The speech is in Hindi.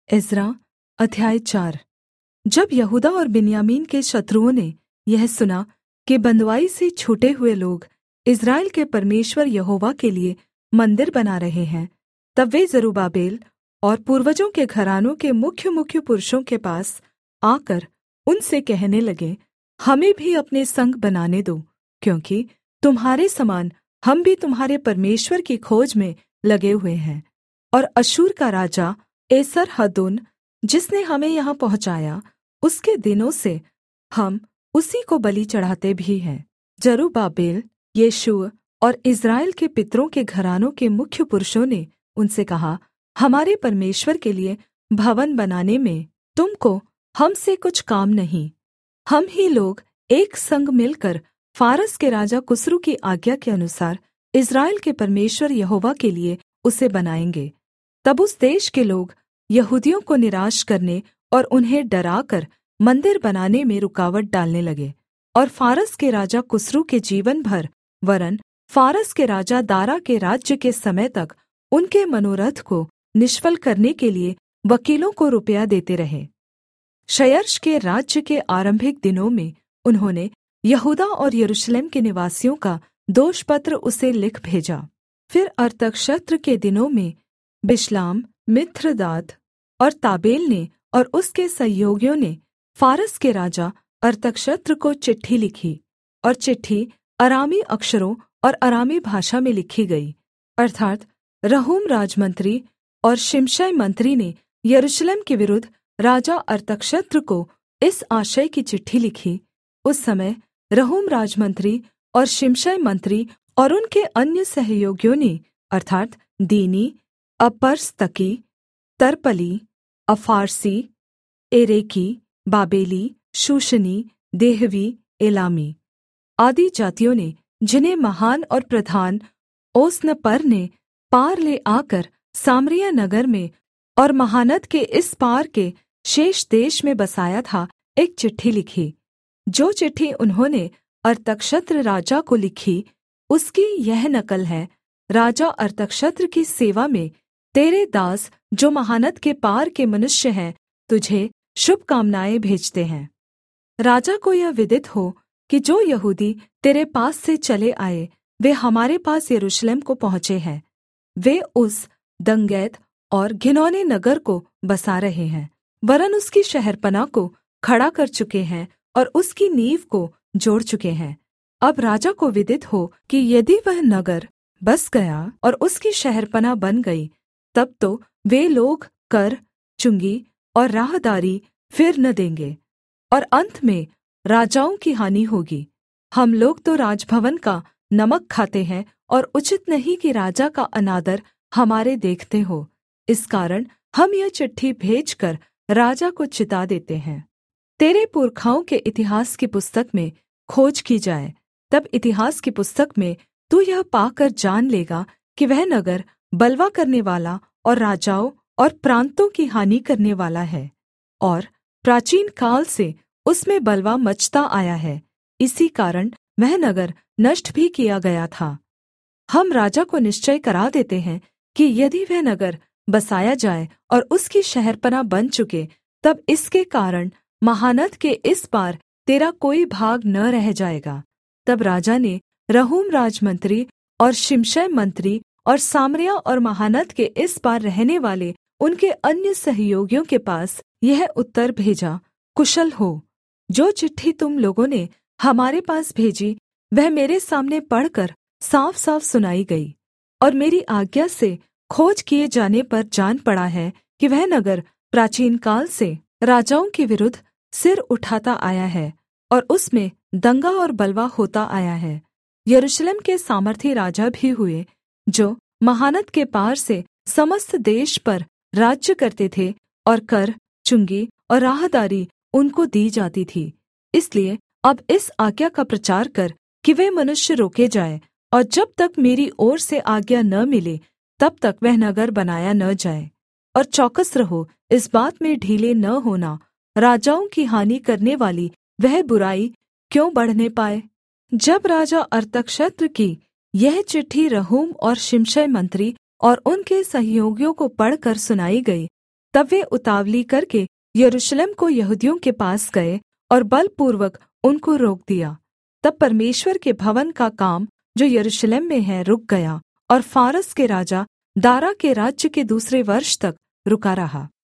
एज्रा अध्याय 4। जब यहूदा और बिन्यामीन के शत्रुओं ने यह सुना कि बँधुआई से छूटे हुए लोग इस्राएल के परमेश्वर यहोवा के लिये मन्दिर बना रहे हैं, तब वे जरुब्बाबेल और पूर्वजों के घरानों के मुख्य पुरुषों के पास आकर उनसे कहने लगे, हमें भी अपने संग बनाने दो, क्योंकि तुम्हारे समान हम भी तुम्हारे परमेश्वर की खोज में लगे हुए हैं। और अश्शूर का राजा एसर्हद्दोन, जिसने हमें यहाँ पहुँचाया, उसके दिनों से हम उसी को बलि चढ़ाते भी हैं। जरुब्बाबेल, यीशूअ और इस्राएल के पितरों के घरानों के मुख्य पुरुषों ने उनसे कहा, हमारे परमेश्वर के लिये भवन बनाने में तुम को हमसे कुछ काम नहीं। हम ही लोग एक संग मिलकर फारस के राजा कुस्रू की आज्ञा के अनुसार इस्राएल के परमेश्वर यहोवा के लिये उसे बनाएँगे। तब उस देश के लोग यहूदियों को निराश करने और उन्हें डराकर मन्दिर बनाने में रुकावट डालने लगे। और फारस के राजा कुस्रू के जीवन भर, वरन् फारस के राजा दारा के राज्य के समय तक, उनके मनोरथ को निष्फल करने के लिये वकीलों को रुपया देते रहे। क्षयर्ष के राज्य के आरंभिक दिनों में उन्होंने यहूदा और यरूशलेम के निवासियों का दोषपत्र उसे लिख भेजा। फिर अर्तक्षत्र के दिनों में बिशलाम, मिथ्रदात और ताबेल ने और उसके सहयोगियों ने फारस के राजा अर्तक्षत्र को चिट्ठी लिखी, और चिट्ठी अरामी अक्षरों और अरामी भाषा में लिखी गई। अर्थात् रहूम राजमंत्री और शिमशै मंत्री ने यरूशलेम के विरुद्ध राजा अर्तक्षत्र को इस आशय की चिट्ठी लिखी। उस समय रहूम राजमंत्री और शिमशै मंत्री और उनके अन्य सहयोगियों ने, अर्थात् दीनी, अपरस्तकी, तर्पली, अफारसी, एरेकी, बाबेली, शूशनी, देहवी, एलामी आदि जातियों ने, जिन्हें महान और प्रधान ओस्नपर ने पार ले आकर सामरिया नगर में और महानद के इस पार के शेष देश में बसाया था, एक चिट्ठी लिखी। जो चिट्ठी उन्होंने अर्तक्षत्र राजा को लिखी, उसकी यह नकल है। राजा अर्तक्षत्र की सेवा में तेरे दास, जो महानद के पार के मनुष्य हैं, तुझे शुभकामनाएँ भेजते हैं। राजा को यह विदित हो कि जो यहूदी तेरे पास से चले आए, वे हमारे पास यरूशलेम को पहुँचे हैं। वे उस दंगैत और घिनौने नगर को बसा रहे हैं, वरन् उसकी शहरपनाह को खड़ा कर चुके हैं और उसकी नींव को जोड़ चुके हैं। अब राजा को विदित हो कि यदि वह नगर बस गया और उसकी शहरपनाह बन गई, तब तो वे लोग कर, चुंगी और राहदारी फिर न देंगे, और अंत में राजाओं की हानि होगी। हम लोग तो राजभवन का नमक खाते हैं, और उचित नहीं कि राजा का अनादर हमारे देखते हो। इस कारण हम यह चिट्ठी भेजकर राजा को चिता देते हैं। तेरे पुरखाओं के इतिहास की पुस्तक में खोज की जाए, तब इतिहास की पुस्तक में तू यह पाकर जान लेगा कि वह नगर बलवा करने वाला और राजाओं और प्रान्तों की हानि करने वाला है, और प्राचीन काल से उसमें बलवा मचता आया है। इसी कारण वह नगर नष्ट भी किया गया था। हम राजा को निश्चय करा देते हैं कि यदि वह नगर बसाया जाए और उसकी शहरपनाह बन चुके, तब इसके कारण महानद के इस पार तेरा कोई भाग न रह जाएगा। तब राजा ने रहूम राजमंत्री और शिमशै मंत्री और सामरिया और महानद के इस पार रहने वाले उनके अन्य सहयोगियों के पास यह उत्तर भेजा, कुशल हो। जो चिट्ठी तुम लोगों ने हमारे पास भेजी, वह मेरे सामने पढ़कर साफ साफ सुनाई गई, और मेरी आज्ञा से खोज किए जाने पर जान पड़ा है कि वह नगर प्राचीन काल से राजाओं के विरुद्ध सिर उठाता आया है, और उसमें दंगा और बलवा होता आया है। यरूशलेम के सामर्थी राजा भी हुए, जो महानद के पार से समस्त देश पर राज्य करते थे, और कर, चुंगी और राहदारी उनको दी जाती थी। इसलिए अब इस आज्ञा का प्रचार कर कि वे मनुष्य रोके जाए, और जब तक मेरी ओर से आज्ञा न मिले, तब तक वह नगर बनाया न जाए। और चौकस रहो, इस बात में ढीले न होना, राजाओं की हानि करने वाली वह बुराई क्यों बढ़ने पाए। जब राजा अर्तक्षत्र की यह चिट्ठी रहूम और शिमशै मंत्री और उनके सहयोगियों को पढ़कर सुनाई गई, तब वे उतावली करके यरूशलेम को यहूदियों के पास गए और बलपूर्वक उनको रोक दिया। तब परमेश्वर के भवन का काम जो यरूशलेम में है रुक गया, और फारस के राजा दारा के राज्य के दूसरे वर्ष तक रुका रहा।